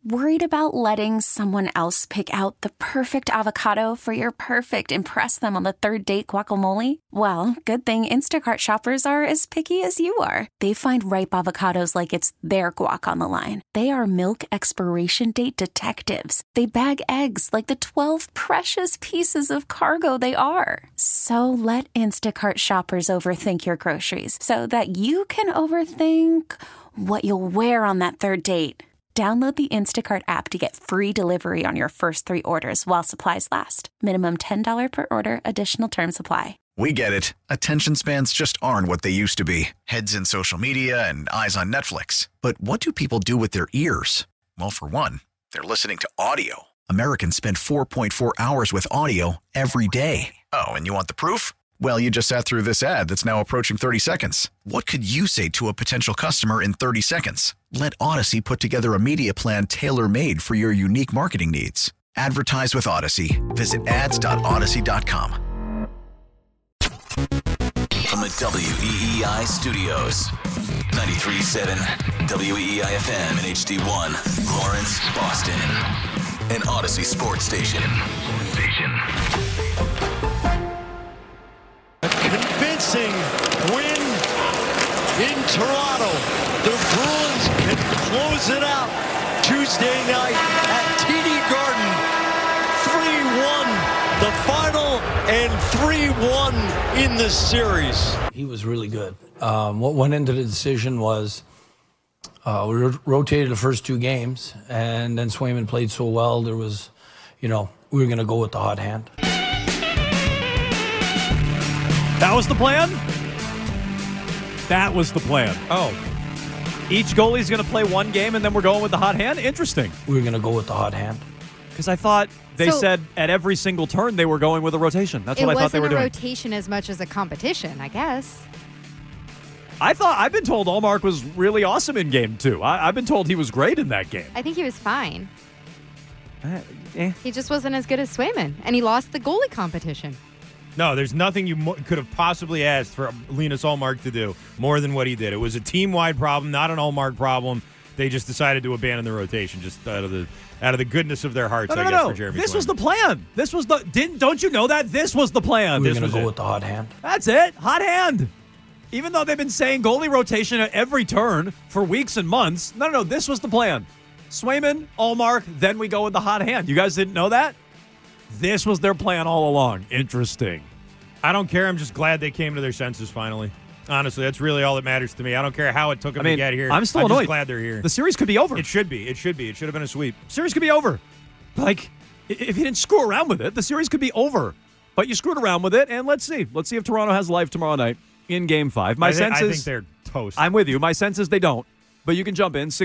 Worried about letting someone else pick out the perfect avocado for your perfect impress them on the third date guacamole? Well, good thing Instacart shoppers are as picky as you are. They find ripe avocados like it's their guac on the line. They are milk expiration date detectives. They bag eggs like the 12 precious pieces of cargo they are. So let Instacart shoppers overthink your groceries so that you can overthink what you'll wear on that third date. Download the Instacart app to get free delivery on your first 3 orders while supplies last. Minimum $10 per order. Additional terms apply. We get it. Attention spans just aren't what they used to be. Heads in social media and eyes on Netflix. But what do people do with their ears? Well, for one, they're listening to audio. Americans spend 4.4 hours with audio every day. Oh, and you want the proof? Well, you just sat through this ad that's now approaching 30 seconds. What could you say to a potential customer in 30 seconds? Let Odyssey put together a media plan tailor-made for your unique marketing needs. Advertise with Odyssey. Visit ads.odyssey.com. From the WEEI studios, 93.7 WEEI-FM and HD1, Lawrence, Boston. An Odyssey sports station. Convincing win in Toronto. The Bruins can close it out Tuesday night at TD Garden. 3-1 the final and 3-1 in the series. He was really good. What went into the decision was we rotated the first 2 games, and then Swayman played so well, there was, we were going to go with the hot hand. That was the plan? That was the plan. Oh. Each goalie's going to play 1 game, and then we're going with the hot hand? Interesting. We were going to go with the hot hand. Because I thought they said at every single turn they were going with a rotation. That's what I thought they were doing. It wasn't a rotation as much as a competition, I guess. I've been told Ullmark was really awesome in game 2. I've been told he was great in that game. I think he was fine. He just wasn't as good as Swayman, and he lost the goalie competition. No, there's nothing you could have possibly asked for Linus Ullmark to do more than what he did. It was a team-wide problem, not an Ullmark problem. They just decided to abandon the rotation just out of the goodness of their hearts, I guess, for Jeremy This Swayman. was the plan. This was don't you know that? This was the plan. We were going to go with the hot hand. That's it. Hot hand. Even though they've been saying goalie rotation at every turn for weeks and months, no, this was the plan. Swayman, Ullmark, then we go with the hot hand. You guys didn't know that? This was their plan all along. Interesting. I don't care. I'm just glad they came to their senses finally. Honestly, that's really all that matters to me. I don't care how it took them to get here. I'm still annoyed. Just glad they're here. The series could be over. It should be. It should have been a sweep. Series could be over. Like, if you didn't screw around with it, the series could be over. But you screwed around with it, and let's see. Let's see if Toronto has life tomorrow night in Game 5. I think they're toast. I'm with you. My sense is they don't. But you can jump in,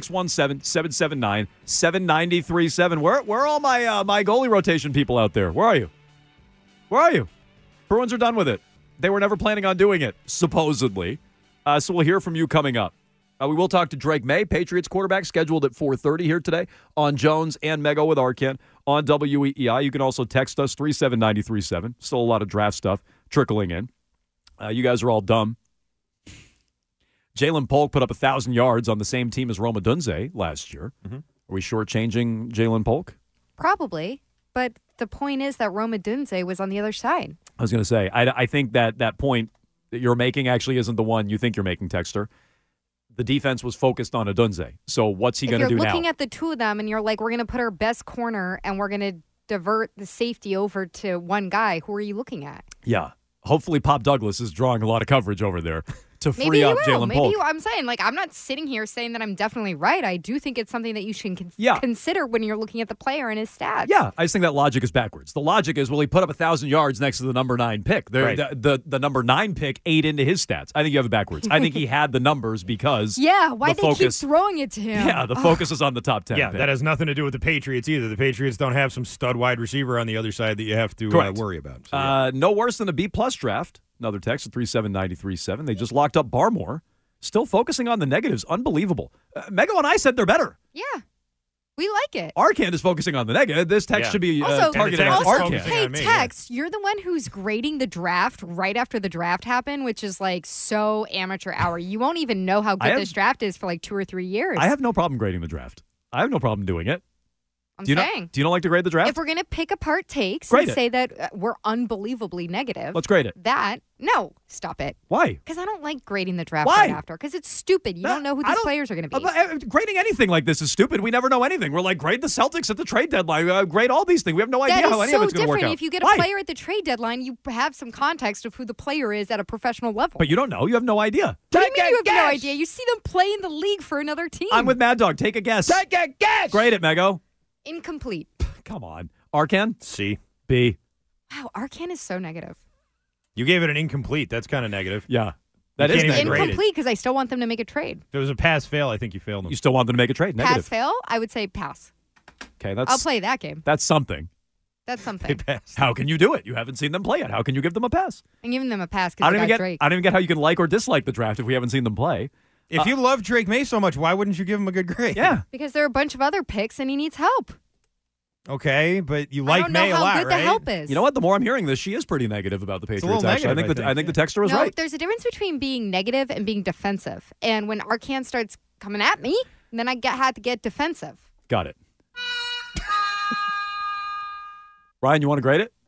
617-779-7937. Where are all my goalie rotation people out there? Where are you? Bruins are done with it. They were never planning on doing it, supposedly. So we'll hear from you coming up. We will talk to Drake May, Patriots quarterback, scheduled at 4:30 here today on Jones and Mego with Arcand on WEEI. You can also text us, 37937. Still a lot of draft stuff trickling in. You guys are all dumb. Jalen Polk put up 1,000 yards on the same team as Rome Odunze last year. Mm-hmm. Are we shortchanging Jalen Polk? Probably, but the point is that Rome Odunze was on the other side. I was going to say, I think that point that you're making actually isn't the one you think you're making, Texter. The defense was focused on Odunze. So what's he going to do now? If you're looking at the two of them and you're like, we're going to put our best corner and we're going to divert the safety over to one guy, who are you looking at? Yeah. Hopefully Pop Douglas is drawing a lot of coverage over there to free up Jalen Polk. I'm saying, I'm not sitting here saying that I'm definitely right. I do think it's something that you should consider when you're looking at the player and his stats. Yeah, I just think that logic is backwards. The logic is, well, he put up 1,000 yards next to the number 9 pick. Right. The number 9 pick ate into his stats. I think you have it backwards. I think he had the numbers because why they keep throwing it to him? Yeah, the focus is on the top 10 Yeah, pick. that has nothing to do with the Patriots either. The Patriots don't have some stud wide receiver on the other side that you have to worry about. So, no worse than a B-plus draft. Another text at 37937. They just locked up Barmore. Still focusing on the negatives. Unbelievable. Mego and I said they're better. Yeah. We like it. Arcand is focusing on the negative. This text should be targeted at Arcand. Hey, Text, you're the one who's grading the draft right after the draft happened, which is so amateur hour. You won't even know how good this draft is for 2 or 3 years. I have no problem grading the draft. I have no problem doing it. I'm Do you saying. do you not like to grade the draft? If we're going to pick apart takes Grade and it. say that we're unbelievably negative, Let's grade it. No, stop it. Why? Because I don't like grading the draft Why? right after. Because it's stupid. You don't know who I these don't- players are going to be. Grading anything like this is stupid. We never know anything. We're like, grade the Celtics at the trade deadline. Grade all these things. We have no idea That how is any of so it's going to work different. out. If you get a Why? player at the trade deadline, you have some context of who the player is at a professional level. But you don't know. You have no idea. What do you mean you have no idea? You see them play in the league for another team. I'm with Mad Dog. Take a guess. Take a guess. Grade it, Mego. Incomplete. Come on. Arcan? C. B. Wow, Arcan is so negative. You gave it an incomplete. That's kind of negative. Yeah. That You is can't even negative. grade it. Incomplete because I still want them to make a trade. If it was a pass-fail, I think you failed them. You still want them to make a trade. Negative. Pass fail, I would say pass. Okay, that's I'll play that game. That's something. That's They something. passed. How can you do it? You haven't seen them play it. How can you give them a pass? I'm giving them a pass I because don't they even got get. Drake. I don't even get how you can like or dislike the draft if we haven't seen them play. If you love Drake May so much, why wouldn't you give him a good grade? Yeah. Because there are a bunch of other picks and he needs help. Okay, but you I like don't know May a how lot, good right? the help is. You know what? The more I'm hearing this, she is pretty negative about the a Patriots. little Actually, negative, I think the texter was No, right. there's a difference between being negative and being defensive. And when Arcan starts coming at me, then I had to get defensive. Got it. Ryan, you want to grade it?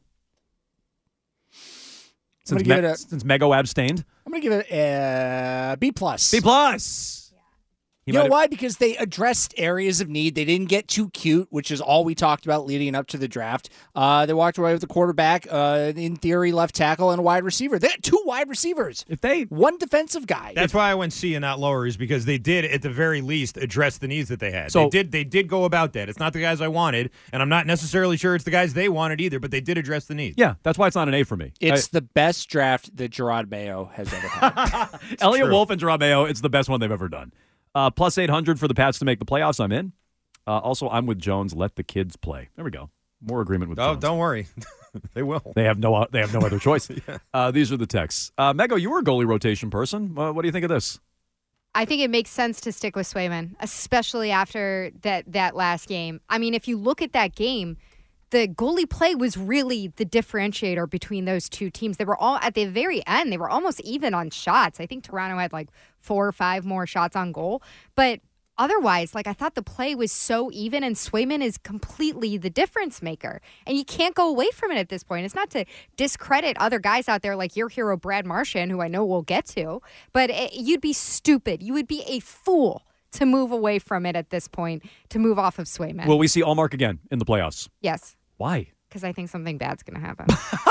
gonna give it a- Since Mego abstained. I'm going to give it a B+. B plus. He You know might have- why? Because they addressed areas of need. They didn't get too cute, which is all we talked about leading up to the draft. They walked away with the quarterback, in theory, left tackle, and a wide receiver. They had 2 wide receivers. If they One defensive guy. That's why I went C and not lower, is because they did, at the very least, address the needs that they had. So- They did go about that. It's not the guys I wanted, and I'm not necessarily sure it's the guys they wanted either, but they did address the needs. Yeah, that's why it's not an A for me. It's the best draft that Gerard Mayo has ever had. Elliot true. Wolf and Gerard Mayo, it's the best one they've ever done. Plus 800 for the Pats to make the playoffs. I'm in. Also, I'm with Jones. Let the kids play. There we go. More agreement with Oh, Jones. don't worry. They will. They have no other choice. These are the texts. Mego, you were a goalie rotation person. What do you think of this? I think it makes sense to stick with Swayman, especially after that last game. I mean, if you look at that game, the goalie play was really the differentiator between those two teams. They were all at the very end. They were almost even on shots. I think Toronto had like 4 or 5 more shots on goal. But otherwise, I thought the play was so even, and Swayman is completely the difference maker. And you can't go away from it at this point. It's not to discredit other guys out there like your hero, Brad Marchand, who I know we'll get to. But you'd be stupid. You would be a fool to move away from it at this point, to move off of Swayman. Will we see Allmark again in the playoffs? Yes. Why? Because I think something bad's going to happen.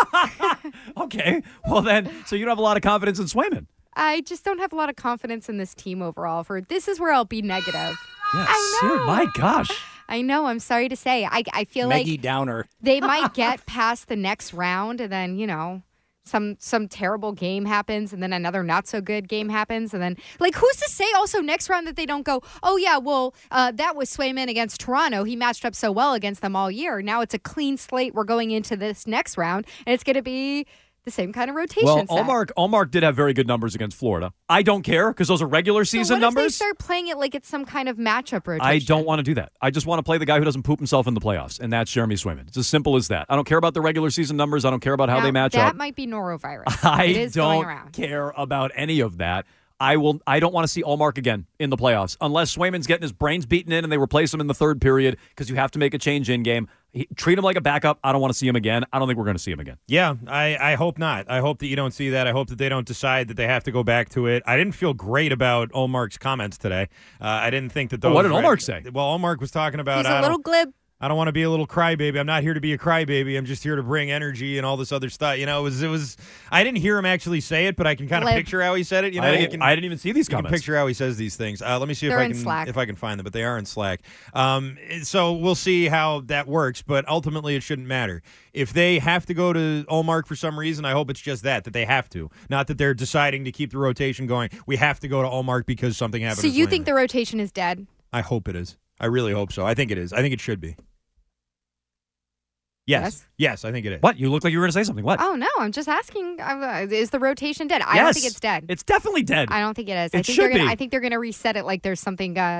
Okay. Well, then, so you don't have a lot of confidence in Swayman. I just don't have a lot of confidence in this team overall. This is where I'll be negative. Yeah, I know. My gosh. I know. I'm sorry to say. I feel Maggie like Downer. they might get past the next round, and then, some terrible game happens, and then another not so good game happens, and then who's to say also next round that they don't go, oh yeah, well that was Swayman against Toronto. He matched up so well against them all year. Now it's a clean slate. We're going into this next round, and it's going to be the same kind of rotation. Well, set. Allmark did have very good numbers against Florida. I don't care because those are regular So season what if they numbers. start playing it like it's some kind of matchup rotation? I don't want to do that. I just want to play the guy who doesn't poop himself in the playoffs, and that's Jeremy Swayman. It's as simple as that. I don't care about the regular season numbers. I don't care about how Now, they match that up. might be norovirus. I it is going don't around. care about any of that. I don't want to see Allmark again in the playoffs unless Swayman's getting his brains beaten in and they replace him in the third period because you have to make a change in game. Treat him like a backup. I don't want to see him again. I don't think we're going to see him again. Yeah, I hope not. I hope that you don't see that. I hope that they don't decide that they have to go back to it. I didn't feel great about Allmark's comments today. I didn't think that those. What did Allmark say? Well, Allmark was talking about. He's a little glib. I don't want to be a little crybaby. I'm not here to be a crybaby. I'm just here to bring energy and all this other stuff. It was. I didn't hear him actually say it, but I can kind of Glib. picture how he said it. I didn't even see these You can comments. picture how he says these things. Let me see They're in if Slack. I can find them, but they are in Slack. So we'll see how that works, but ultimately it shouldn't matter. If they have to go to Allmark for some reason, I hope it's just that they have to, not that they're deciding to keep the rotation going. We have to go to Allmark because something happened. So to you Swayman. think the rotation is dead? I hope it is. I really hope so. I think it is. I think it should be. Yes, I think it is. What? You look like you were going to say something. What? Oh no, I'm just asking. Is the rotation dead? I don't think it's dead. It's definitely dead. I don't think it is. It should be. I think they're gonna reset it like there's something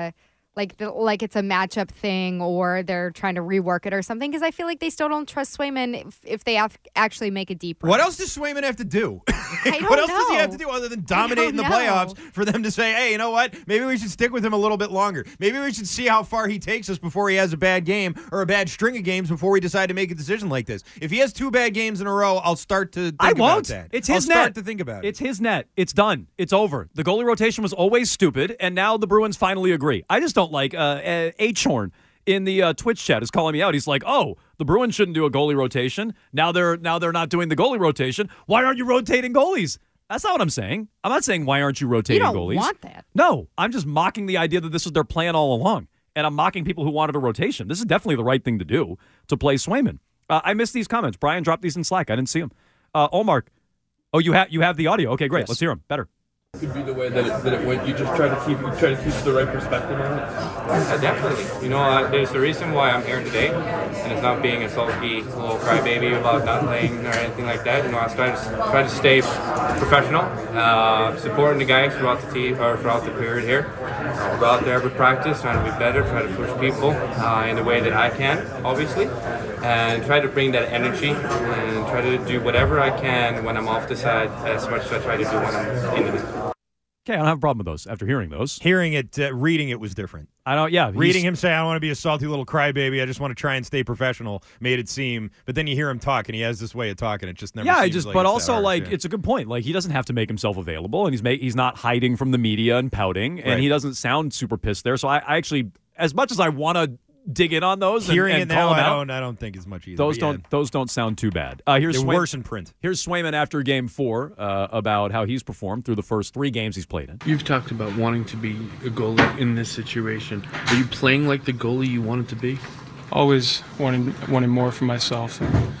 like it's a matchup thing or they're trying to rework it or something, because I feel like they still don't trust Swayman if they actually make a deep run. What else does Swayman have to do? I What don't else does he know. have to do other than dominate in the playoffs for them to say, hey, you know what? Maybe we should stick with him a little bit longer. Maybe we should see how far he takes us before he has a bad game or a bad string of games before we decide to make a decision like this. If he has 2 bad games in a row, I'll start to think about that. It's his net. I'll start to think about it. It's his net. It's done. It's over. The goalie rotation was always stupid, and now the Bruins finally agree. I just don't like H-Horn in the Twitch chat is calling me out. He's like, oh, the Bruins shouldn't do a goalie rotation. Now they're not doing the goalie rotation. Why aren't you rotating goalies? That's not what I'm saying. I'm not saying why aren't you rotating goalies. You don't want that. No, I'm just mocking the idea that this was their plan all along. And I'm mocking people who wanted a rotation. This is definitely the right thing to do, to play Swayman. I missed these comments. Brian dropped these in Slack. I didn't see them. Omar, you have the audio. Okay, great. Yes. Let's hear them. Better. Could be the way that it went. You just try to keep the right perspective on it. Definitely. There's a reason why I'm here today, and it's not being a sulky little crybaby about not playing or anything like that. I try to stay professional, supporting the guys throughout the team or throughout the period here. Go out there every practice, trying to be better, try to push people in the way that I can, obviously, and try to bring that energy and try to do whatever I can when I'm off the side as much as I try to do when I'm in the. Okay, I don't have a problem with those after hearing those. Hearing it, reading it was different. I don't, yeah. Reading him say, I don't want to be a salty little crybaby, I just want to try and stay professional, made it seem, but then you hear him talk, and he has this way of talking, it just never seems like but it's also, that harsh, it's a good point. Like, he doesn't have to make himself available, and he's not hiding from the media and pouting, and Right. he doesn't sound super pissed there. So I actually, as much as I want to dig in on those Hearing and it now, call them out, I don't think as much either. those but don't sound too bad. Here's they're worse in print. Here's Swayman after Game 4 about how he's performed through the first 3 games he's played in. You've talked about wanting to be a goalie in this situation. Are you playing like the goalie you wanted to be? Always wanting more for myself. And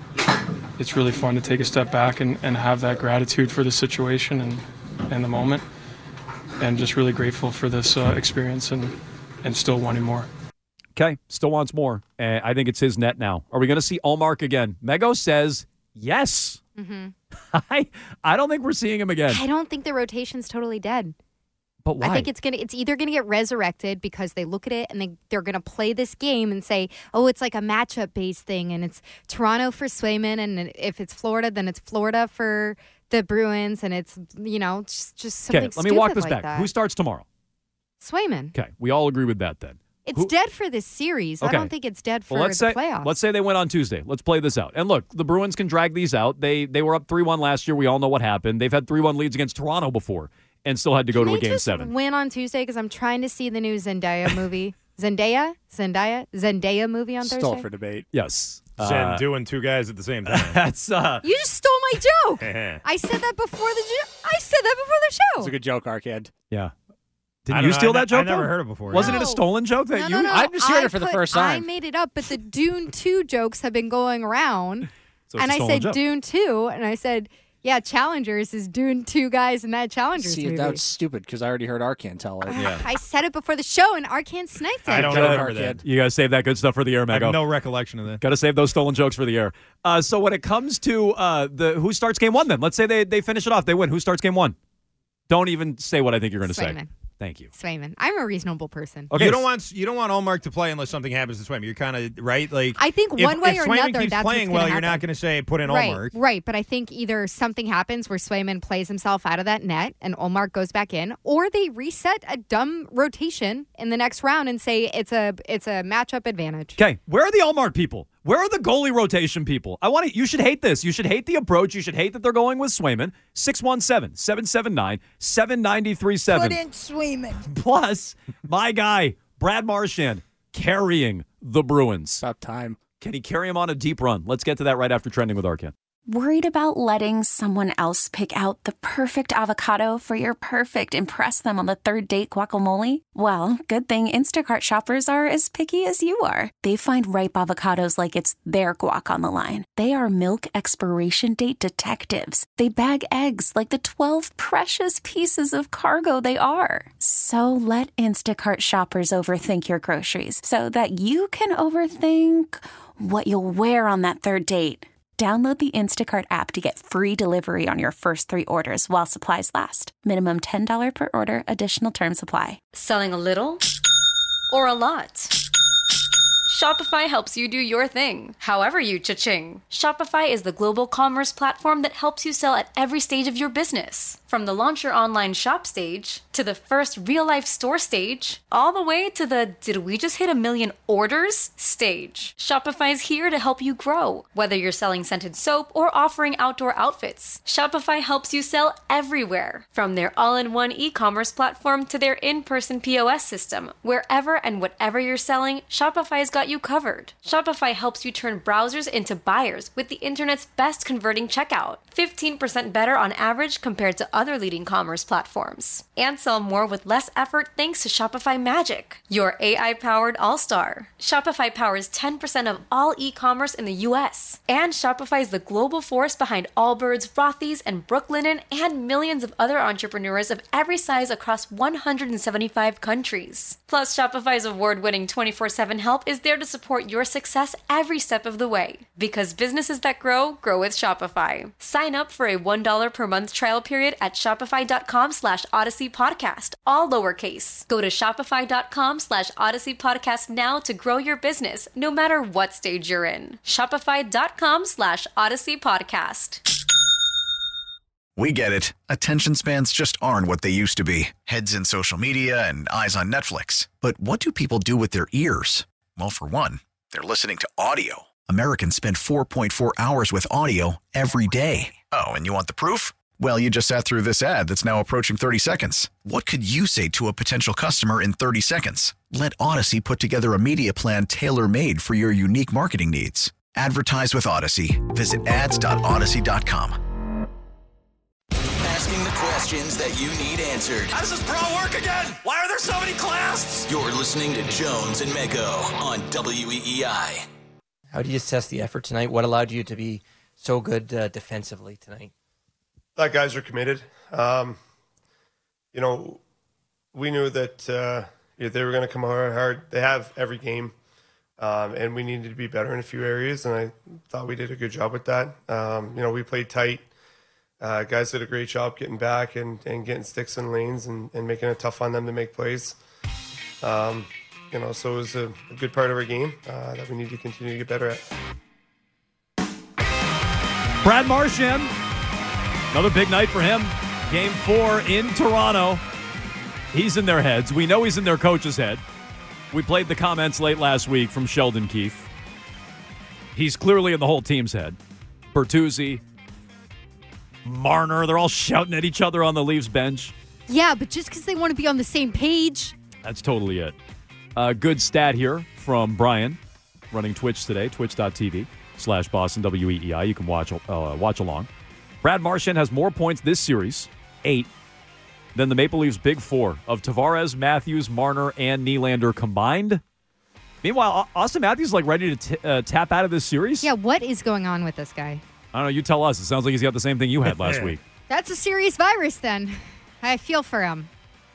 it's really fun to take a step back and have that gratitude for the situation and the moment. And just really grateful for this experience and still wanting more. Okay, still wants more. I think it's his net now. Are we going to see Ullmark again? Mego says yes. Mm-hmm. I don't think we're seeing him again. I don't think the rotation's totally dead. But why? I think it's either gonna get resurrected because they look at it and they're gonna play this game and say, oh, it's like a matchup based thing, and it's Toronto for Swayman, and if it's Florida, then it's Florida for the Bruins, and it's just something. Okay, let me walk this like back. that. Who starts tomorrow? Swayman. Okay, we all agree with that then. It's dead for this series. Okay. I don't think it's dead for let's the say, playoffs. Let's say they went on Tuesday. Let's play this out. And look, the Bruins can drag these out. They were up 3-1 last year. We all know what happened. They've had 3-1 leads against Toronto before and still had to go to a Game 7. Win on Tuesday because I'm trying to see the new Zendaya movie. Zendaya movie on Thursday. Still for debate. Yes. Doing 2 guys at the same time. That's You just stole my joke. I said that before the show. It's a good joke, Arkand. Yeah. I Didn't don't you know. steal that joke? I never though? heard it before. Wasn't it a stolen joke that No. I'm just hearing it for the first I time. made it up, but the Dune 2 jokes have been going around. So it's and a I stolen said joke. Dune 2, and I said, yeah, Challengers is Dune 2 guys in that Challengers See, movie. that's stupid because I already heard Arkand tell it. I said it before the show, and Arcand sniped it. I don't Joke, remember Arkand. that. You got to save that good stuff for the air, I Mego. have no recollection of that. Got to save those stolen jokes for the air. So when it comes to who starts Game 1 then? Let's say they finish it off. They win. Who starts Game 1? Don't even say what I think you're going to say. Swayman. Thank you. Swayman. I'm a reasonable person. Okay. You don't want Ullmark to play unless something happens to Swayman. You're kind of right. Like I think one way if or Swayman another, keeps that's playing what's well, gonna you're not happen. going to say put in Ullmark. Right. But I think either something happens where Swayman plays himself out of that net and Ullmark goes back in, or they reset a dumb rotation in the next round and say it's a matchup advantage. Okay, where are the Ullmark people? Where are the goalie rotation people? You should hate this. You should hate the approach. You should hate that they're going with Swayman. 617-779-7937. Put in Swayman. Plus, my guy, Brad Marchand, carrying the Bruins. About time. Can he carry him on a deep run? Let's get to that right after Trending with Arkan. Worried about letting someone else pick out the perfect avocado for your perfect impress them on the third date guacamole? Well, good thing Instacart shoppers are as picky as you are. They find ripe avocados like it's their guac on the line. They are milk expiration date detectives. They bag eggs like the 12 precious pieces of cargo they are. So let Instacart shoppers overthink your groceries so that you can overthink what you'll wear on that third date. Download the Instacart app to get free delivery on your first 3 orders while supplies last. Minimum $10 per order. Additional terms apply. Selling a little or a lot? Shopify helps you do your thing, however you cha-ching. Shopify is the global commerce platform that helps you sell at every stage of your business. From the launch your online shop stage, to the first real-life store stage, all the way to the did we just hit 1 million orders stage. Shopify's here to help you grow. Whether you're selling scented soap or offering outdoor outfits, Shopify helps you sell everywhere. From their all-in-one e-commerce platform to their in-person POS system, wherever and whatever you're selling, Shopify's got you covered. Shopify helps you turn browsers into buyers with the internet's best converting checkout. 15% better on average compared to other leading commerce platforms. And sell more with less effort thanks to Shopify Magic, your AI-powered all-star. Shopify powers 10% of all e-commerce in the U.S. And Shopify is the global force behind Allbirds, Rothy's, and Brooklinen, and millions of other entrepreneurs of every size across 175 countries. Plus, Shopify's award-winning 24/7 help is there to support your success every step of the way. Because businesses that grow, grow with Shopify. Sign up for a $1 per month trial period at shopify.com/Odyssey Podcast, all lowercase. Go to shopify.com/Odyssey Podcast now to grow your business, no matter what stage you're in. Shopify.com/Odyssey Podcast. We get it. Attention spans just aren't what they used to be. Heads in social media and eyes on Netflix. But what do people do with their ears? Well, for one, they're listening to audio. Americans spend 4.4 hours with audio every day. Oh, and you want the proof? Well, you just sat through this ad that's now approaching 30 seconds. What could you say to a potential customer in 30 seconds? Let Odyssey put together a media plan tailor-made for your unique marketing needs. Advertise with Odyssey. Visit ads.odyssey.com. Asking the questions that you need answered. How does this bra work again? Why are there so many clasps? You're listening to Jones and Mego on WEEI. How do you assess the effort tonight? What allowed you to be so good defensively tonight? Thought guys are committed. We knew that if they were going to come hard. They have every game, and we needed to be better in a few areas, and I thought we did a good job with that. We played tight. Guys did a great job getting back and getting sticks in lanes and making it tough on them to make plays. So it was a good part of our game that we need to continue to get better at. Brad Marchand, another big night for him. Game 4 in Toronto. He's in their heads. We know he's in their coach's head. We played the comments late last week from Sheldon Keefe. He's clearly in the whole team's head. Bertuzzi, Marner, they're all shouting at each other on the Leafs bench. Yeah, but just because they want to be on the same page. That's totally it. Good stat here from Brian, running Twitch today, twitch.tv/Boston WEEI. You can watch along. Brad Marchand has more points this series, 8, than the Maple Leafs' big 4 of Tavares, Matthews, Marner, and Nylander combined. Meanwhile, Austin Matthews is ready to tap out of this series. Yeah, what is going on with this guy? I don't know. You tell us. It sounds like he's got the same thing you had last week. That's a serious virus then. I feel for him.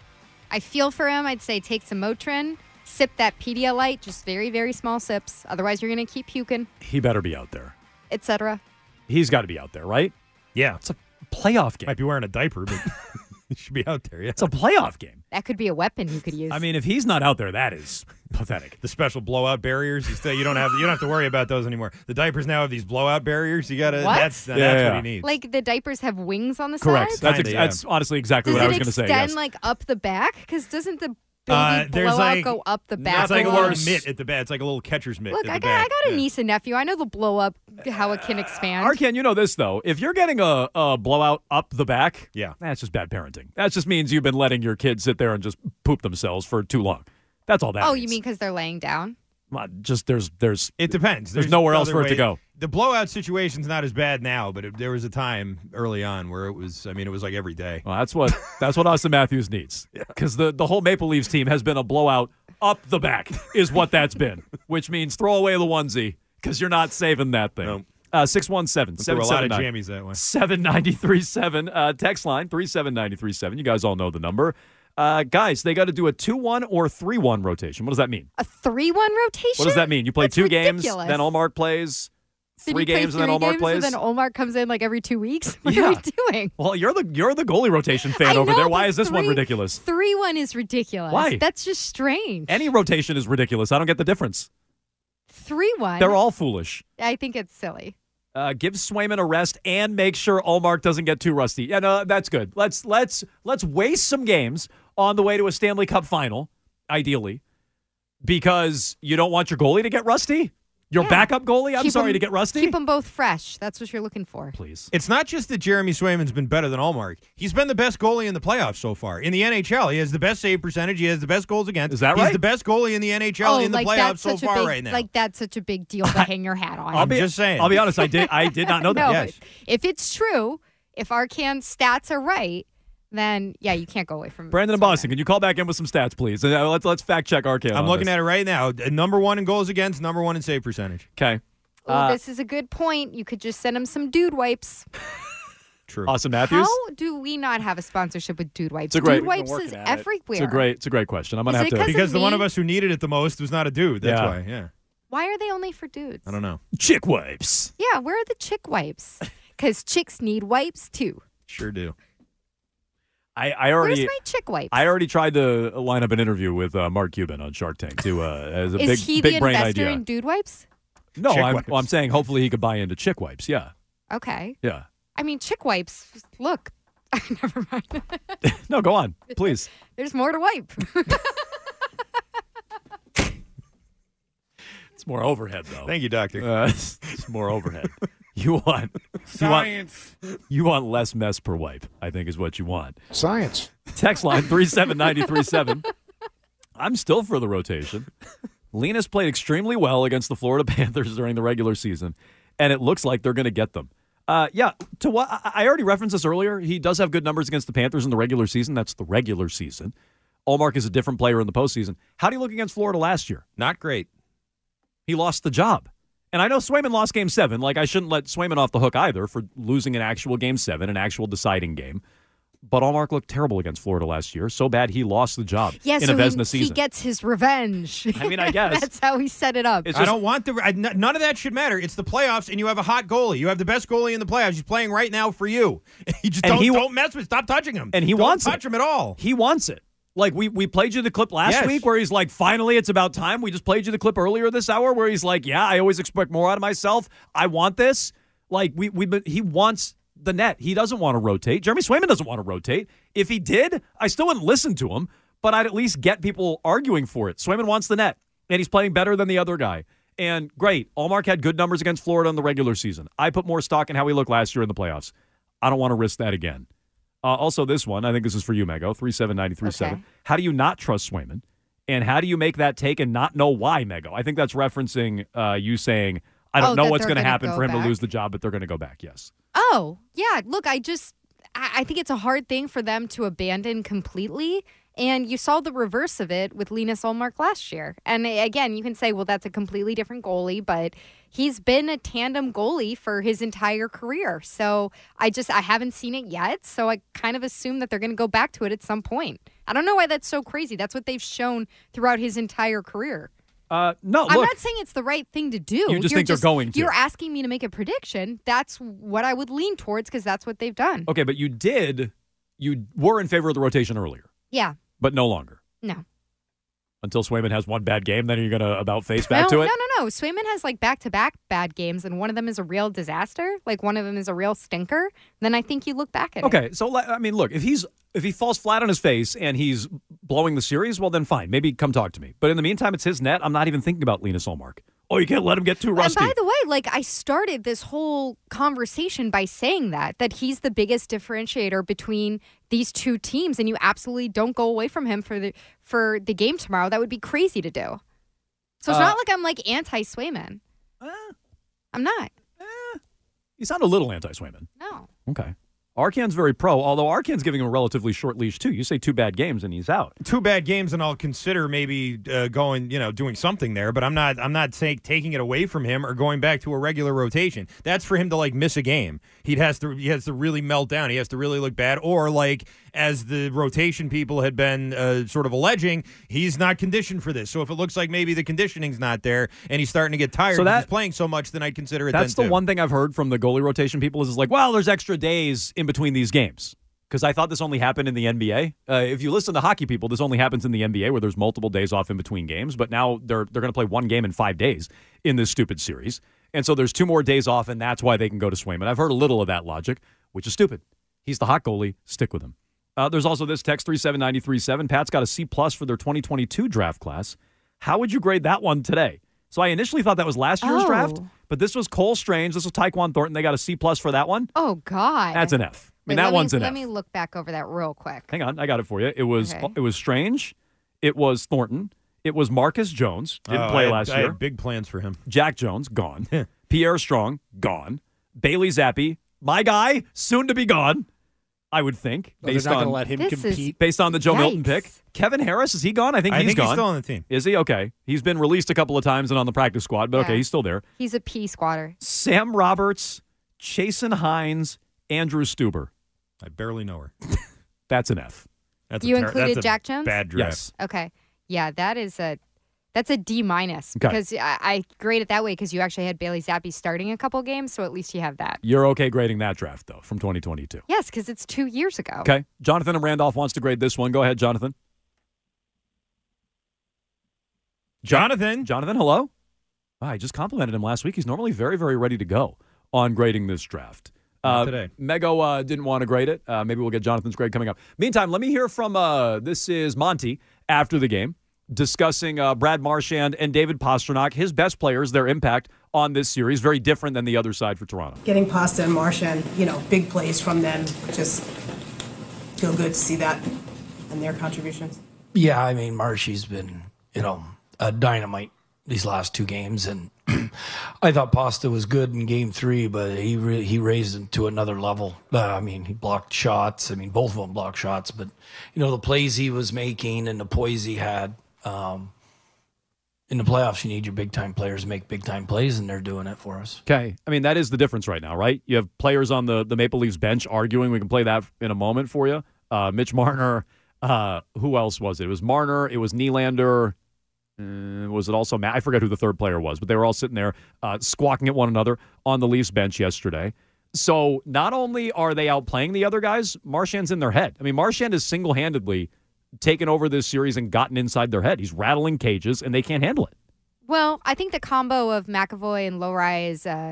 I'd say take some Motrin, sip that Pedialyte, just very, very small sips. Otherwise, you're going to keep puking. He better be out there. Etc. He's got to be out there, right? Yeah. It's a playoff game. Might be wearing a diaper, but he should be out there, yeah. It's a playoff game. That could be a weapon you could use. I mean, if he's not out there, that is pathetic. The special blowout barriers, you don't have to worry about those anymore. The diapers now have these blowout barriers. You gotta what? That's what he needs. Like the diapers have wings on the Correct. side? That's honestly exactly what I was going to say. Does it Yes. extend up the back? Because doesn't the baby blowout go up the back? It's like a little mitt at the back. It's like a little catcher's mitt. Look, at I the back. got a niece and nephew. I know the blow up, how it can expand. Arcan, you know this, though. If you're getting a blowout up the back, yeah, that's just bad parenting. That just means you've been letting your kids sit there and just poop themselves for too long. That's all that means. You mean because they're laying down? Just there's it depends. There's nowhere else for it to go. The blowout situation's not as bad now, but there was a time early on where it was like every day. Well, that's what Austin Matthews needs. Because the whole Maple Leafs team has been a blowout up the back is what that's been, which means throw away the onesie because you're not saving that thing. Nope. 617-779. Threw a lot of jammies that way. 793.7 text line 37937. You guys all know the number. Guys, they got to do a 2-1 or 3-1 rotation. What does that mean? A 3-1 rotation? What does that mean? You play That's two ridiculous. games, then Allmark plays 3 games and then Olmark plays? And then Olmark comes in like every 2 weeks? What are we doing? Well, you're the goalie rotation fan over there. Why is this one ridiculous? 3-1 is ridiculous. Why? That's just strange. Any rotation is ridiculous. I don't get the difference. 3-1. They're all foolish. I think it's silly. Give Swayman a rest and make sure Olmark doesn't get too rusty. Yeah, no, that's good. Let's waste some games on the way to a Stanley Cup final, ideally, because you don't want your goalie to get rusty. Your backup goalie, I'm sorry, to get rusty. Keep them both fresh. That's what you're looking for. Please. It's not just that Jeremy Swayman's been better than Allmark. He's been the best goalie in the playoffs so far. In the NHL, he has the best save percentage. He has the best goals against. Is that right? He's the best goalie in the NHL in the playoffs so far right now. Like, that's such a big deal to hang your hat on. I'm just saying. I'll be honest, I did not know that. No, Yes. if it's true, if Arcan's stats are right, then, yeah, you can't go away from Brandon in Boston, can you call back in with some stats, please? Let's fact check Arcan. I'm looking at it right now. Number 1 in goals against, number 1 in save percentage. Okay. This is a good point. You could just send him some Dude Wipes. True. Austin Matthews? How do we not have a sponsorship with Dude Wipes? It's a great, Dude Wipes is everywhere. It's a great question. I'm gonna have to because the one of us who needed it the most was not a dude. That's why. Yeah. Why are they only for dudes? I don't know. Chick wipes. Yeah, where are the chick wipes? Because chicks need wipes too. Sure do. I already. Where's my chick wipes? I already tried to line up an interview with Mark Cuban on Shark Tank too. As a is big, he big the brain investor idea. in Dude Wipes? No, I'm saying hopefully he could buy into chick wipes. Yeah. Okay. Yeah. I mean, chick wipes. Look, never mind. No, go on, please. There's more to wipe. It's more overhead, though. Thank you, Doctor. It's more overhead. You want Science. You want less mess per wipe, I think is what you want. Science. Text line 37937. I'm still for the rotation. Linus played extremely well against the Florida Panthers during the regular season, and it looks like they're going to get them. To what I already referenced this earlier. He does have good numbers against the Panthers in the regular season. That's the regular season. Allmark is a different player in the postseason. How do you look against Florida last year? Not great. He lost the job. And I know Swayman lost Game 7. Like, I shouldn't let Swayman off the hook either for losing an actual Game 7, an actual deciding game. But Allmark looked terrible against Florida last year. So bad he lost the job in a Vezina season. He gets his revenge. I mean, I guess. That's how he set it up. I don't want none of that should matter. It's the playoffs, and you have a hot goalie. You have the best goalie in the playoffs. He's playing right now for you. You just don't mess with. Stop touching him. And he wants it. Don't touch him at all. He wants it. Like, we played you the clip last week where he's like, finally, it's about time. We just played you the clip earlier this hour where he's like, yeah, I always expect more out of myself. I want this. Like, he wants the net. He doesn't want to rotate. Jeremy Swayman doesn't want to rotate. If he did, I still wouldn't listen to him, but I'd at least get people arguing for it. Swayman wants the net, and he's playing better than the other guy. And great, Allmark had good numbers against Florida in the regular season. I put more stock in how he looked last year in the playoffs. I don't want to risk that again. Also, this one, I think this is for you, Mego, 37937. Okay. How do you not trust Swayman? And how do you make that take and not know why, Mego? I think that's referencing you saying, I don't know what's going to happen for him to lose the job, but they're going to go back, yes. Oh, yeah. Look, I think it's a hard thing for them to abandon completely. And you saw the reverse of it with Linus Ullmark last year. And again, you can say, well, that's a completely different goalie, but he's been a tandem goalie for his entire career. So I haven't seen it yet. So I kind of assume that they're going to go back to it at some point. I don't know why that's so crazy. That's what they've shown throughout his entire career. No, look, I'm not saying it's the right thing to do. You just think they're going to. You're asking me to make a prediction. That's what I would lean towards because that's what they've done. Okay, but you were in favor of the rotation earlier. Yeah. But no longer. No. Until Swayman has one bad game, then you're going to about-face back to it? No. Swayman has like back-to-back bad games, and one of them is a real disaster. Like one of them is a real stinker. Then I think you look back at it. Okay, so I mean, look, if he falls flat on his face and he's blowing the series, well, then fine. Maybe come talk to me. But in the meantime, it's his net. I'm not even thinking about Linus Ullmark. Oh, you can't let him get too rusty. And by the way, like I started this whole conversation by saying that he's the biggest differentiator between these two teams, and you absolutely don't go away from him for the game tomorrow. That would be crazy to do. So it's not like I'm like anti-Swayman. I'm not. You sound a little anti-Swayman. No. Okay. Arcan's very pro, although Arcan's giving him a relatively short leash, too. You say 2 bad games, and he's out. 2 bad games, and I'll consider maybe going, doing something there, but I'm not taking it away from him or going back to a regular rotation. That's for him to, miss a game. He has to really melt down. He has to really look bad, or, as the rotation people had been sort of alleging, he's not conditioned for this. So if it looks like maybe the conditioning's not there and he's starting to get tired because he's playing so much, then I'd consider it That's then the too. one thing I've heard from the goalie rotation people is like, well, there's extra days in between these games. Because I thought this only happened in the NBA. If you listen to hockey people, this only happens in the NBA where there's multiple days off in between games. But now they're going to play one game in 5 days in this stupid series. And so there's 2 more days off, and that's why they can go to Swayman. I've heard a little of that logic, which is stupid. He's the hot goalie. Stick with him. There's also this text, 37937. Pat's got a C+ for their 2022 draft class. How would you grade that one today? So I initially thought that was last year's draft, but this was Cole Strange. This was Tyquan Thornton. They got a C+ for that one. Oh, God. That's an F. Wait, that one's an F. Let me look back over that real quick. Hang on, I got it for you. It was Strange. It was Thornton. It was Marcus Jones. Didn't play last year. I had big plans for him. Jack Jones, gone. Pierre Strong, gone. Bailey Zappi, my guy, soon to be gone, I would think. They're not going to let him compete. Based on the Joe Milton pick. Kevin Harris, is he gone? I think he's gone. He's still on the team. Is he? Okay. He's been released a couple of times and on the practice squad, but okay, he's still there. He's a P squatter. Sam Roberts, Chasen Hines, Andrew Stuber. I barely know her. That's an F. You included Jack Jones? Bad draft. Yes. Okay. Yeah, that's a D- because I grade it that way because you actually had Bailey Zappi starting a couple games, so at least you have that. You're okay grading that draft, though, from 2022. Yes, because it's 2 years ago. Okay. Jonathan and Randolph wants to grade this one. Go ahead, Jonathan. Jonathan, hello? Oh, I just complimented him last week. He's normally very, very ready to go on grading this draft. Not today. Mego didn't want to grade it. Maybe we'll get Jonathan's grade coming up. Meantime, let me hear from, this is Monty after the game, discussing Brad Marchand and David Pastrnak, his best players, their impact on this series, very different than the other side for Toronto. Getting Pasta and Marchand, big plays from them, just feel good to see that and their contributions. Yeah, I mean, Marshy's been, a dynamite these last 2 games, and I thought Pasta was good in Game 3, but he raised it to another level. He blocked shots. Both of them blocked shots, but the plays he was making and the poise he had. In the playoffs, you need your big-time players to make big-time plays, and they're doing it for us. Okay. That is the difference right now, right? You have players on the Maple Leafs bench arguing. We can play that in a moment for you. Mitch Marner. Who else was it? It was Marner. It was Nylander. Was it also Matt? I forget who the third player was, but they were all sitting there squawking at one another on the Leafs bench yesterday. So not only are they outplaying the other guys, Marchand's in their head. Marchand is single-handedly taken over this series and gotten inside their head. He's rattling cages, and they can't handle it. Well, I think the combo of McAvoy and Lohrei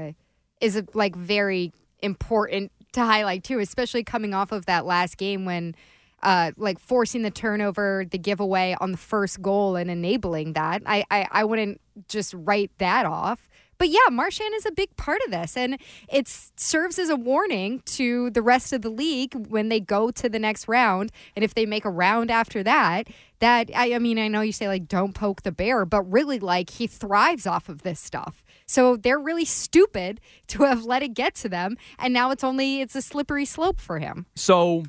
is very important to highlight, too, especially coming off of that last game when forcing the turnover, the giveaway on the first goal and enabling that. I wouldn't just write that off. But yeah, Marchand is a big part of this, and it serves as a warning to the rest of the league when they go to the next round, and if they make a round after that, I know you say, don't poke the bear, but really, he thrives off of this stuff. So they're really stupid to have let it get to them, and now it's a slippery slope for him. So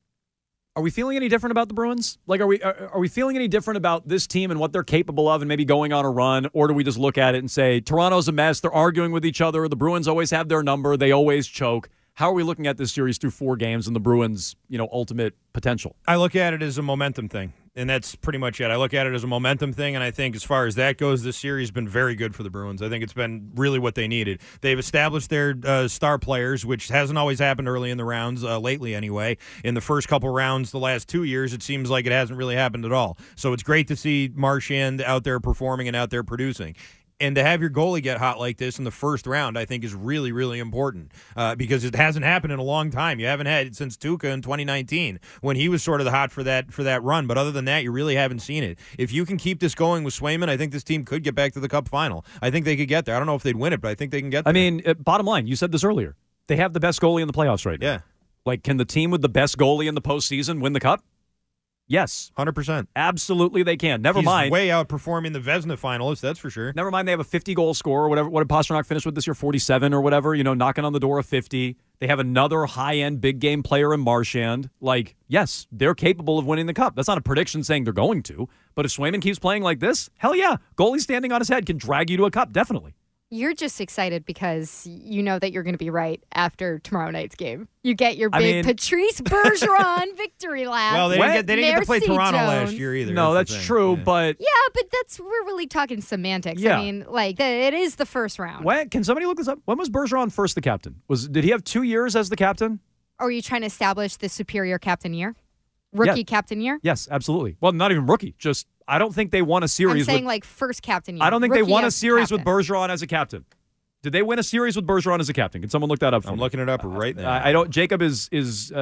are we feeling any different about the Bruins? Are we feeling any different about this team and what they're capable of and maybe going on a run? Or do we just look at it and say, Toronto's a mess, they're arguing with each other, the Bruins always have their number, they always choke? How are we looking at this series through 4 games and the Bruins' ultimate potential? I look at it as a momentum thing, and that's pretty much it. I look at it as a momentum thing, and I think as far as that goes, this series has been very good for the Bruins. I think it's been really what they needed. They've established their star players, which hasn't always happened early in the rounds, lately anyway. In the first couple rounds the last 2 years, it seems like it hasn't really happened at all. So it's great to see Marchand out there performing and out there producing. And to have your goalie get hot like this in the first round, I think is really, really important because it hasn't happened in a long time. You haven't had it since Tuukka in 2019 when he was sort of the hot for that run. But other than that, you really haven't seen it. If you can keep this going with Swayman, I think this team could get back to the Cup final. I think they could get there. I don't know if they'd win it, but I think they can get there. Bottom line, you said this earlier. They have the best goalie in the playoffs right now. Yeah. Can the team with the best goalie in the postseason win the Cup? Yes. 100%. Absolutely they can. Never mind. He's way outperforming the Vezina finalists, that's for sure. Never mind they have a 50-goal score or whatever. What did Pastrnak finish with this year? 47 or whatever, knocking on the door of 50. They have another high-end big-game player in Marchand. Yes, they're capable of winning the Cup. That's not a prediction saying they're going to. But if Swayman keeps playing like this, hell yeah. Goalie standing on his head can drag you to a Cup, definitely. You're just excited because you know that you're going to be right after tomorrow night's game. You get your big Patrice Bergeron victory lap. Well, they didn't get to play Toronto last year either. No, that's true, but... Yeah, but we're really talking semantics. Yeah. I mean, it is the first round. Can somebody look this up? When was Bergeron first the captain? Did he have 2 years as the captain? Or are you trying to establish the superior captain year? Rookie captain year? Yes, absolutely. Well, not even rookie. Just, I don't think they won a series I'm saying first captain year. I don't think they Rookie won a as series captain. with Bergeron as a captain. Did they win a series with Bergeron as a captain? Can someone look that up for me? I'm looking it up right now. I don't. Jacob is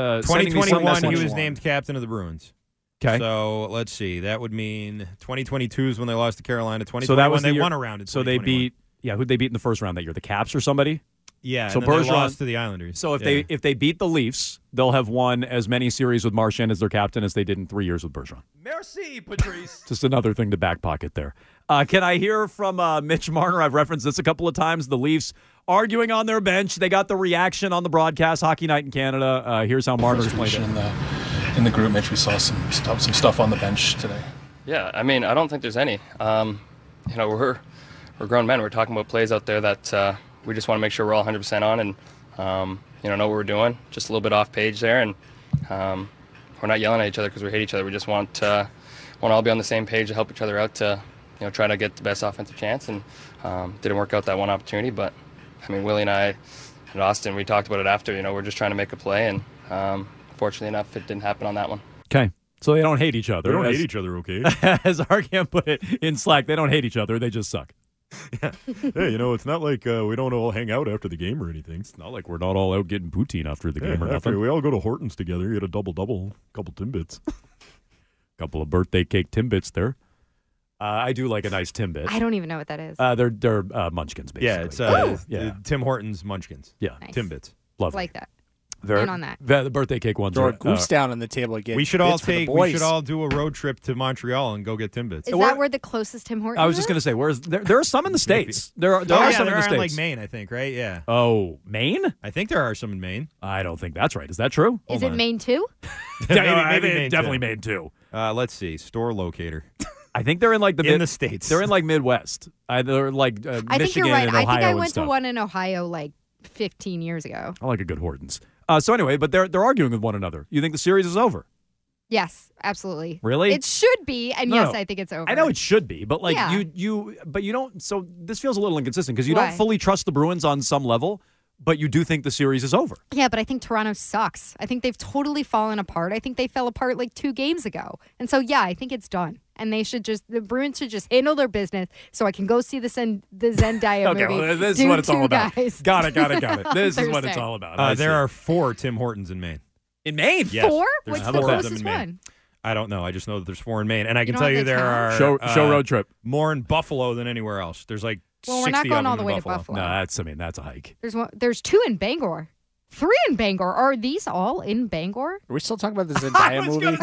2021, he was named captain of the Bruins. Okay. So let's see. That would mean 2022 is when they lost to Carolina. 2021, so that was they year, won a round. So they beat. Yeah, who'd they beat in the first round that year? The Caps or somebody? Yeah. So and then Bergeron they lost to the Islanders. So if they beat the Leafs, they'll have won as many series with Marchand as their captain as they did in 3 years with Bergeron. Merci, Patrice. Just another thing to back pocket there. Can I hear from Mitch Marner? I've referenced this a couple of times. The Leafs arguing on their bench. They got the reaction on the broadcast. Hockey Night in Canada. Here's how Marner's played it. In the group, Mitch, we saw some stuff on the bench today. Yeah, I mean, I don't think there's any. We're grown men. We're talking about plays out there that we just want to make sure we're all 100% on and know what we're doing. Just a little bit off page there, and we're not yelling at each other because we hate each other. We just want to all be on the same page to help each other out to try to get the best offensive chance. And didn't work out that one opportunity, but I mean, Willie and I and Austin, we talked about it after. We're just trying to make a play, and fortunately enough, it didn't happen on that one. Okay. So they don't hate each other. They don't hate each other, okay? As Arcand put it in Slack, they don't hate each other. They just suck. Yeah. Hey, it's not like we don't all hang out after the game or anything. It's not like we're not all out getting poutine after the game or nothing. We all go to Hortons together, get a double-double, couple Timbits. Couple of birthday cake Timbits there. I do like a nice Timbit. I don't even know what that is. They're Munchkins, basically. Yeah, it's Tim Hortons Munchkins. Yeah. Nice. Timbits. Lovely. Like that. In on that. The birthday cake ones. Throw are a goose down on the table again. We should all do a road trip to Montreal and go get Timbits. Is that where the closest Tim Hortons I was just going to say, there are some in the States. There are some in the States. In like Maine, I think, right? Yeah. Oh, Maine? I think there are some in Maine. I don't think that's right. Is that true? Is it Maine too? maybe definitely Maine too. Let's see. Store locator. I think they're in like the States. They're in like Midwest. They're like Michigan I think you're right. and Ohio I think I and went stuff. to one in Ohio like 15 years ago. I like a good Hortons. So anyway, but they're arguing with one another. You think the series is over? Yes, absolutely. Really? It should be, and No. I think it's over. I know it should be, but like Yeah. you don't. So this feels a little inconsistent because you Why? don't fully trust the Bruins on some level, but you do think the series is over. Yeah, but I think Toronto sucks. I think they've totally fallen apart. I think they fell apart like 2 games ago. And so, yeah, I think it's done. And the Bruins should just handle their business so I can go see the Zendaya Okay, movie. well, this is Dune what it's all 2 about. Guys. Got it. This is what Thursday. it's all about. There are 4 Tim Hortons in Maine. In Maine? Yes. 4? There's What's 4 the of them closest in Maine. one? I don't know. I just know that there's 4 in Maine. And I can You tell don't you have the there count? are Show road trip. more in Buffalo than anywhere else. There's like Well, 60 we're not of going them all the in way to Buffalo. No, that's a hike. There's 2 in Bangor. 3 in Bangor. Are these all in Bangor? Are we still talking about the Zendaya movie?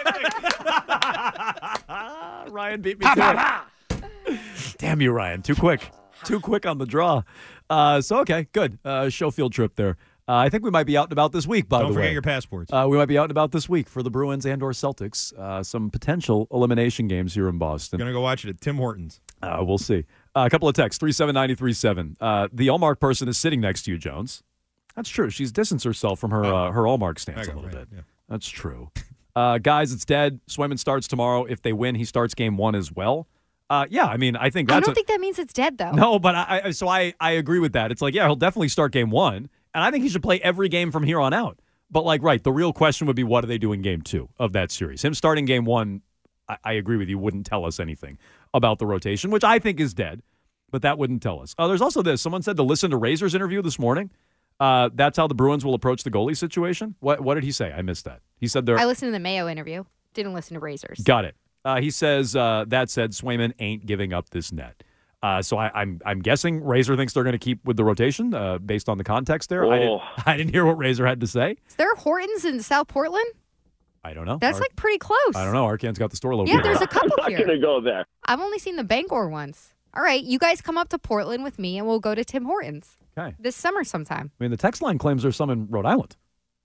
Ryan beat me to it. Damn you, Ryan. Too quick. Too quick on the draw. Okay, good. Show field trip there. I think we might be out and about this week, by the way. Don't forget your passports. We might be out and about this week for the Bruins and or Celtics. Some potential elimination games here in Boston. Going to go watch it at Tim Hortons. We'll see. A couple of texts, 37937. The Allmark person is sitting next to you, Jones. That's true. She's distanced herself from her Allmark stance a little bit. Yeah. That's true. Guys, it's dead. Swayman starts tomorrow. If they win, he starts game 1 as well. Yeah, I mean, I think that's I don't think that means it's dead, though. No, but I agree with that. It's like, yeah, he'll definitely start game 1, and I think he should play every game from here on out. But like, right, the real question would be, what do they do in game 2 of that series? Him starting game 1, I agree with you, wouldn't tell us anything about the rotation, which I think is dead, but that wouldn't tell us. There's also this. Someone said to listen to Razor's interview this morning. That's how the Bruins will approach the goalie situation. What did he say? I missed that. He said I listened to the Mayo interview. Didn't listen to Razor's. Got it. He says, that said, Swayman ain't giving up this net. So I'm guessing Razor thinks they're going to keep with the rotation based on the context there. I didn't hear what Razor had to say. Is there Hortons in South Portland? I don't know. That's like pretty close. I don't know. Arcand's got the store located. Yeah, there's a couple I'm here. not going to go there. I've only seen the Bangor ones. All right, you guys come up to Portland with me, and we'll go to Tim Hortons. Okay. This summer sometime. I mean, the text line claims there's some in Rhode Island,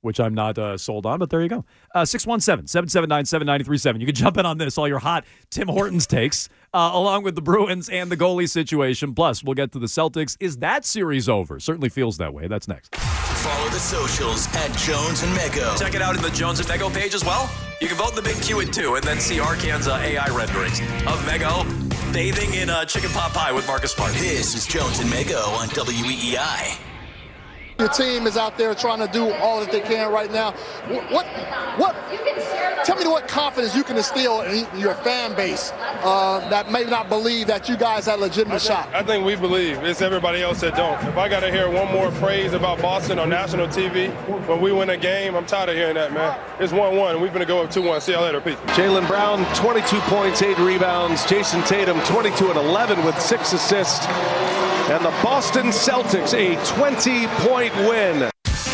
which I'm not sold on, but there you go. 617-779-7937. You can jump in on this, all your hot Tim Hortons takes, along with the Bruins and the goalie situation. Plus, we'll get to the Celtics. Is that series over? Certainly feels that way. That's next. Follow the socials at Jones and Mego. Check it out in the Jones and Mego page as well. You can vote in the big Q and 2 and then see Arcan's AI renderings of Mego bathing in chicken pot pie with Marcus Smart. This is Jones and Mego on WEEI. Your team is out there trying to do all that they can right now. What? Tell me what confidence you can instill in your fan base that may not believe that you guys have a legitimate shot. I think we believe. It's everybody else that don't. If I got to hear one more praise about Boston on national TV when we win a game, I'm tired of hearing that, man. It's 1-1, and we're going to go up 2-1. See y'all later. Peace. Jaylen Brown, 22 points, 8 rebounds. Jason Tatum, 22 and 11 with 6 assists. And the Boston Celtics, a 20-point win.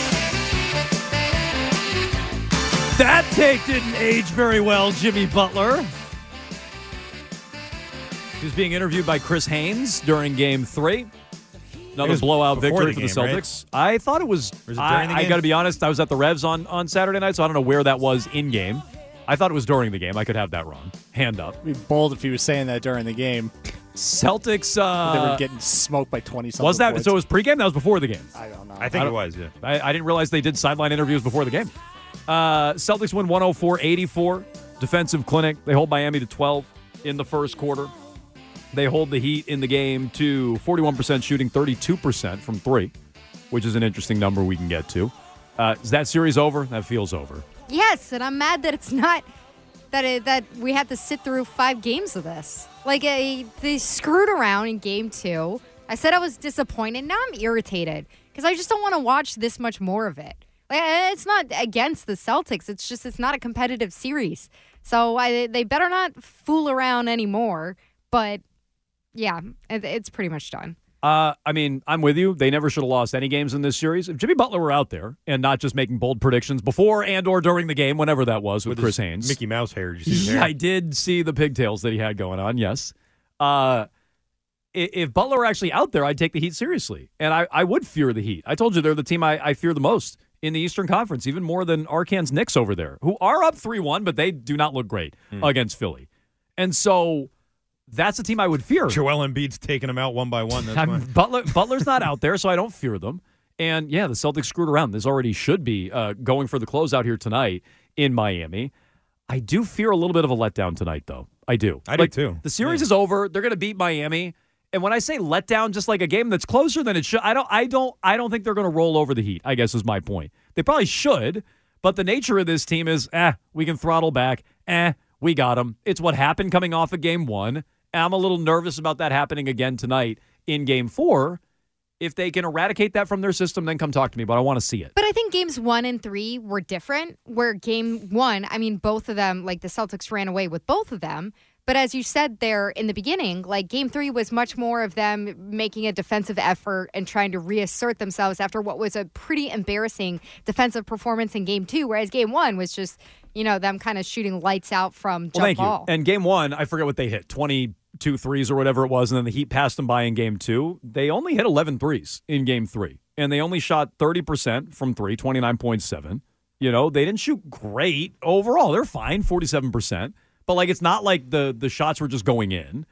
That take didn't age very well, Jimmy Butler. He was being interviewed by Chris Haynes during Game 3. Another blowout victory for the Celtics. Right? I thought it was I got to be honest, I was at the Revs on Saturday night, so I don't know where that was in-game. I thought it was during the game. I could have that wrong. Hand up. It'd be bold if he was saying that during the game. Celtics. They were getting smoked by 20-something Was that points. so? It was pregame. That was before the game. I don't know. I think it was. Yeah. I didn't realize they did sideline interviews before the game. Celtics win 104-84. Defensive clinic. They hold Miami to 12 in the first quarter. They hold the Heat in the game to 41% shooting, 32% from 3, which is an interesting number we can get to. Is that series over? That feels over. Yes, and I'm mad that it's not that we had to sit through 5 games of this. Like, they screwed around in Game 2. I said I was disappointed. Now I'm irritated because I just don't want to watch this much more of it. Like, it's not against the Celtics. It's just it's not a competitive series. So they better not fool around anymore. But, yeah, it's pretty much done. I mean, I'm with you. They never should have lost any games in this series. If Jimmy Butler were out there and not just making bold predictions before and or during the game, whenever that was with Chris Haynes. Mickey Mouse hair. Did you see his hair? I did see the pigtails that he had going on, yes. If Butler were actually out there, I'd take the Heat seriously. And I would fear the Heat. I told you they're the team I fear the most in the Eastern Conference, even more than Arcan's Knicks over there, who are up 3-1, but they do not look great against Philly. And so that's a team I would fear. Joel Embiid's taking them out one by one. That's Butler's not out there, so I don't fear them. And, yeah, the Celtics screwed around. This already should be going for the closeout here tonight in Miami. I do fear a little bit of a letdown tonight, though. I do. I do, too. The series is over. They're going to beat Miami. And when I say letdown, just like a game that's closer than it should, I don't think they're going to roll over the Heat, I guess is my point. They probably should, but the nature of this team is, we can throttle back. We got them. It's what happened coming off of Game 1. I'm a little nervous about that happening again tonight in Game 4. If they can eradicate that from their system, then come talk to me, but I want to see it. But I think Games 1 and 3 were different, where Game 1, I mean, both of them, like the Celtics ran away with both of them. But as you said there in the beginning, like Game 3 was much more of them making a defensive effort and trying to reassert themselves after what was a pretty embarrassing defensive performance in Game 2, whereas Game 1 was just, them kind of shooting lights out from jump ball. And Game 1, I forget what they hit, 22 threes or whatever it was, and then the Heat passed them by in Game 2. They only hit 11 threes in Game 3, and they only shot 30% from 3, 29.7. They didn't shoot great overall. They're fine, 47%. But, it's not like the shots were just going in.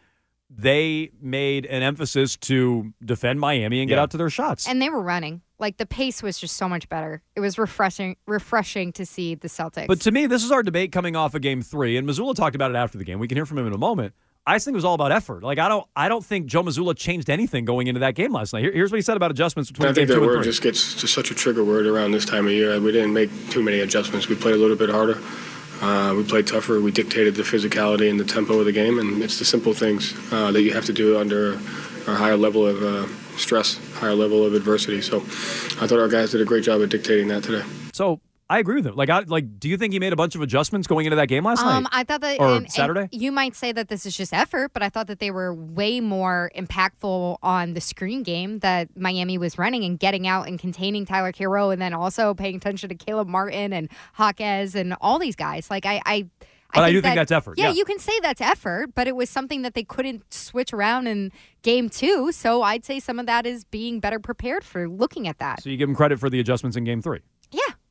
They made an emphasis to defend Miami and get out to their shots. And they were running. The pace was just so much better. It was refreshing to see the Celtics. But to me, this is our debate coming off of Game 3, and Mazzulla talked about it after the game. We can hear from him in a moment. I just think it was all about effort. I don't think Joe Mazzulla changed anything going into that game last night. Here's what he said about adjustments between Game 2 and 3. I think that word just gets to such a trigger word around this time of year. We didn't make too many adjustments. We played a little bit harder. We played tougher. We dictated the physicality and the tempo of the game, and it's the simple things that you have to do under a higher level of stress, higher level of adversity. So I thought our guys did a great job at dictating that today. So I agree with him. Do you think he made a bunch of adjustments going into that game last night? I thought that or Saturday. And you might say that this is just effort, but I thought that they were way more impactful on the screen game that Miami was running and getting out and containing Tyler Hero, and then also paying attention to Caleb Martin and Jaquez and all these guys. But I do think that's effort. Yeah, you can say that's effort, but it was something that they couldn't switch around in Game 2. So I'd say some of that is being better prepared for looking at that. So you give him credit for the adjustments in Game 3. Yeah.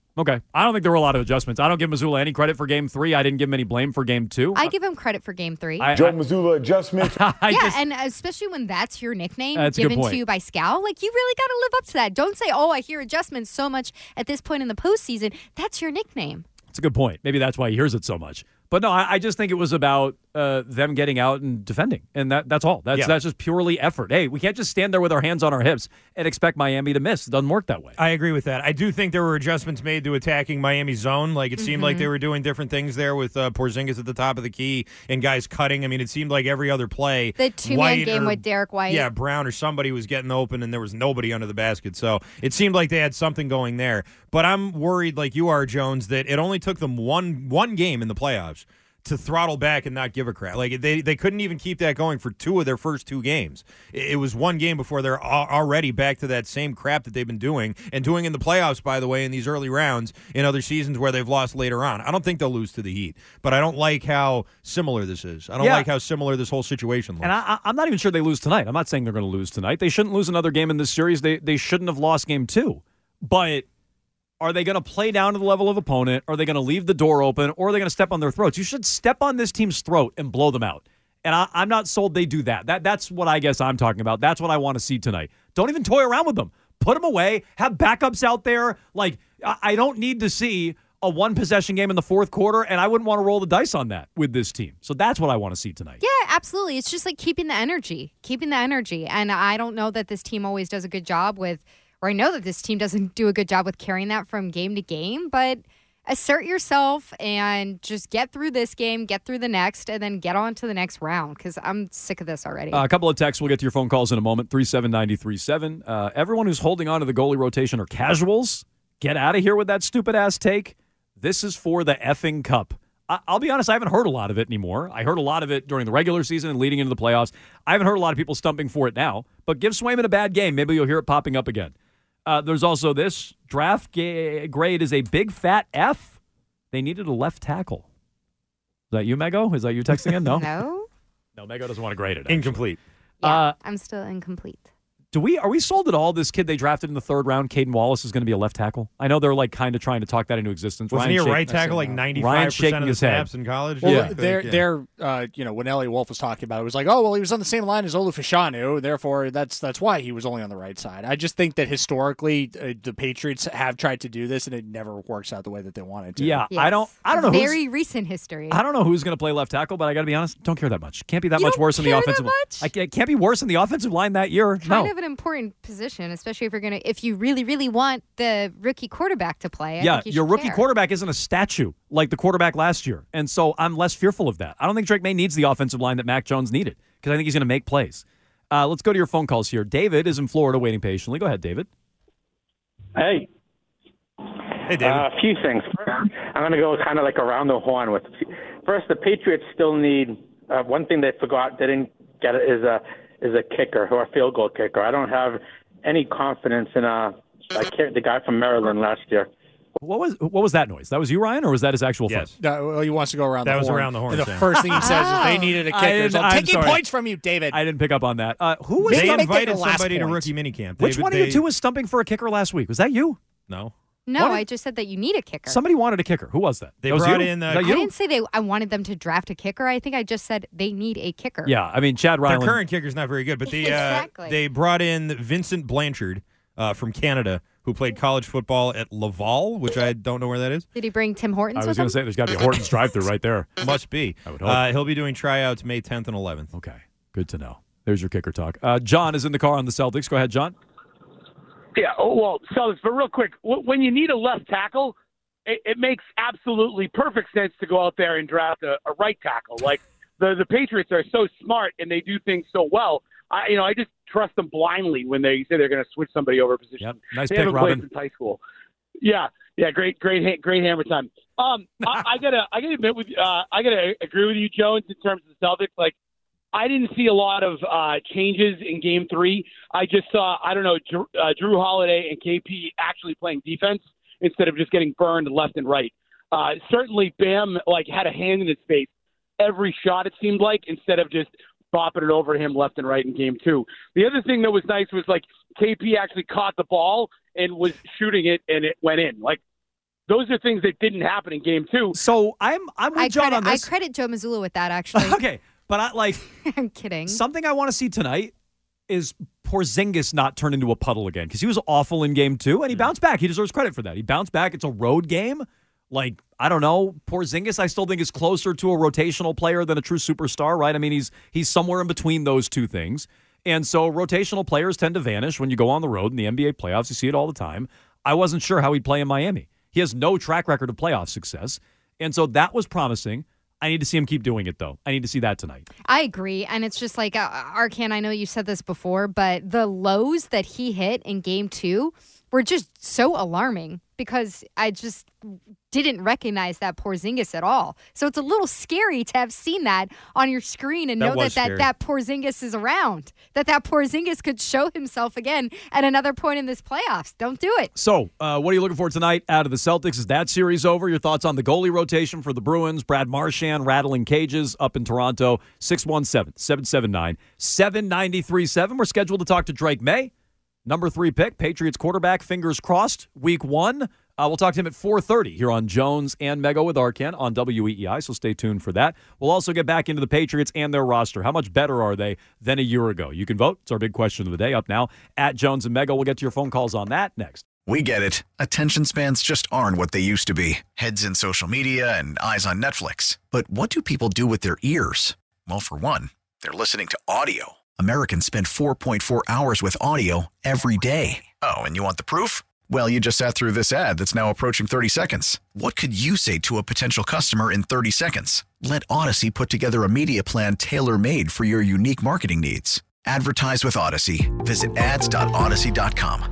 Okay. I don't think there were a lot of adjustments. I don't give Missoula any credit for Game 3. I didn't give him any blame for Game 2. I give him credit for Game 3. Joe Missoula adjustment. And especially when that's your nickname given to you by Scal, like you really got to live up to that. Don't say, "Oh, I hear adjustments so much at this point in the postseason." That's your nickname. That's a good point. Maybe that's why he hears it so much. But no, I just think it was about them getting out and defending, and that's all. That's just purely effort. Hey, we can't just stand there with our hands on our hips and expect Miami to miss. It doesn't work that way. I agree with that. I do think there were adjustments made to attacking Miami's zone. Like it seemed like they were doing different things there with Porzingis at the top of the key and guys cutting. I mean, it seemed like every other play, the two-man game with Derek White. Yeah, Brown or somebody was getting open, and there was nobody under the basket. So it seemed like they had something going there. But I'm worried, like you are, Jones, that it only took them one game in the playoffs to throttle back and not give a crap. Like they couldn't even keep that going for 2 of their first 2 games. It was one game before they're already back to that same crap that they've been doing and doing in the playoffs, by the way, in these early rounds in other seasons where they've lost later on. I don't think they'll lose to the Heat, but I don't like how similar this is. I don't like how similar this whole situation looks. And I'm not even sure they lose tonight. I'm not saying they're going to lose tonight. They shouldn't lose another game in this series. They shouldn't have lost Game 2. But are they going to play down to the level of opponent? Are they going to leave the door open? Or are they going to step on their throats? You should step on this team's throat and blow them out. And I'm not sold they do that. That's what I guess I'm talking about. That's what I want to see tonight. Don't even toy around with them. Put them away. Have backups out there. Like, I don't need to see a one-possession game in the fourth quarter, and I wouldn't want to roll the dice on that with this team. So that's what I want to see tonight. Yeah, absolutely. It's just like keeping the energy. And I don't know that this team always does a good job with, or I know that this team doesn't do a good job with carrying that from game to game, but assert yourself and just get through this game, get through the next, and then get on to the next round because I'm sick of this already. A couple of texts. We'll get to your phone calls in a moment. 37937. Everyone who's holding on to the goalie rotation are casuals. Get out of here with that stupid-ass take. This is for the effing cup. I'll be honest, I haven't heard a lot of it anymore. I heard a lot of it during the regular season and leading into the playoffs. I haven't heard a lot of people stumping for it now, but give Swayman a bad game. Maybe you'll hear it popping up again. There's also this. Draft grade is a big fat F. They needed a left tackle. Is that you, Mego? Is that you texting in? No? No, Mego doesn't want to grade it. Actually. Incomplete. Yeah, I'm still incomplete. Are we sold at all this kid they drafted in the third round, Caden Wallace, is going to be a left tackle? I know they're like kind of trying to talk that into existence. Wasn't he a right tackle like 95% of the snaps in college? Well, when Elliot Wolf was talking about it, was like, oh, well, he was on the same line as Olu Fashanu, therefore that's why he was only on the right side. I just think that historically the Patriots have tried to do this, and it never works out the way that they want it to. Yeah, yes. I don't know. Very recent history. I don't know who's going to play left tackle, but I got to be honest, don't care that much. Can't be that much worse in the offensive line. It can't be worse in the offensive line that year. Kind of an important position, especially if you really, really want the rookie quarterback to play. I think your rookie quarterback isn't a statue like the quarterback last year, and so I'm less fearful of that. I don't think Drake May needs the offensive line that Mac Jones needed because I think he's going to make plays. Let's go to your phone calls here. David is in Florida waiting patiently. Go ahead, David. Hey, David. A few things. I'm going to go kind of like around the horn with. First, the Patriots still need one thing they forgot. They didn't get it is a kicker or a field goal kicker. I don't have any confidence in the guy from Maryland last year. What was that noise? That was you, Ryan, or was that his actual phone? Well, he wants to go around the horn. That was around the horn. The first thing he says is they needed a kicker. So I'm taking points from you, David. I didn't pick up on that. Who was they invited somebody to rookie minicamp. Which one of you two was stumping for a kicker last week? Was that you? No. No, I just said that you need a kicker. Somebody wanted a kicker. Who was that? They was brought you? in. I didn't say I wanted them to draft a kicker. I think I just said they need a kicker. Yeah, I mean, Chad Ryland. Their current kicker's not very good, but they brought in Vincent Blanchard from Canada, who played college football at Laval, which I don't know where that is. Did he bring Tim Hortons with him? I was going to say, there's got to be a Hortons drive-thru right there. Must be. I would hope. He'll be doing tryouts May 10th and 11th. Okay, good to know. There's your kicker talk. John is in the car on the Celtics. Go ahead, John. Yeah, Celtics, but real quick, when you need a left tackle, it makes absolutely perfect sense to go out there and draft a right tackle. Like, the Patriots are so smart and they do things so well. I just trust them blindly when they say they're going to switch somebody over position. Yep. Nice they pick, haven't Robin. played since high school. Yeah, great hammer time. I gotta admit I gotta agree with you, Jones, in terms of the Celtics. Like, I didn't see a lot of changes in Game 3. I just saw Drew Holiday and KP actually playing defense instead of just getting burned left and right. Certainly, Bam had a hand in his face every shot, it seemed like, instead of just bopping it over to him left and right in Game 2. The other thing that was nice was KP actually caught the ball and was shooting it, and it went in. those are things that didn't happen in Game 2. So I'm with John on this. I credit Joe Mazzulla with that, actually. Okay, but I'm kidding. Something I want to see tonight is Porzingis not turn into a puddle again, because he was awful in Game 2, and he bounced back. He deserves credit for that. He bounced back. It's a road game. Like, I don't know. Porzingis, I still think, is closer to a rotational player than a true superstar, right? I mean, he's somewhere in between those two things. And so rotational players tend to vanish when you go on the road in the NBA playoffs. You see it all the time. I wasn't sure how he'd play in Miami. He has no track record of playoff success. And so that was promising. I need to see him keep doing it, though. I need to see that tonight. I agree. And it's just like, Arkan, I know you said this before, but the lows that he hit in Game 2 were just so alarming because I just didn't recognize that Porzingis at all. So it's a little scary to have seen that on your screen and know that Porzingis is around, that Porzingis could show himself again at another point in this playoffs. Don't do it. So what are you looking for tonight out of the Celtics? Is that series over? Your thoughts on the goalie rotation for the Bruins? Brad Marchand rattling cages up in Toronto. 617-779-7937. We're scheduled to talk to Drake May. Number 3 pick, Patriots quarterback, fingers crossed, week 1. We'll talk to him at 4:30 here on Jones and Mego with Arkan on WEEI, so stay tuned for that. We'll also get back into the Patriots and their roster. How much better are they than a year ago? You can vote. It's our big question of the day up now at Jones and Mego. We'll get to your phone calls on that next. We get it. Attention spans just aren't what they used to be. Heads in social media and eyes on Netflix. But what do people do with their ears? Well, for one, they're listening to audio. Americans spend 4.4 hours with audio every day. Oh, and you want the proof? Well, you just sat through this ad that's now approaching 30 seconds. What could you say to a potential customer in 30 seconds? Let Odyssey put together a media plan tailor-made for your unique marketing needs. Advertise with Odyssey. Visit ads.odyssey.com.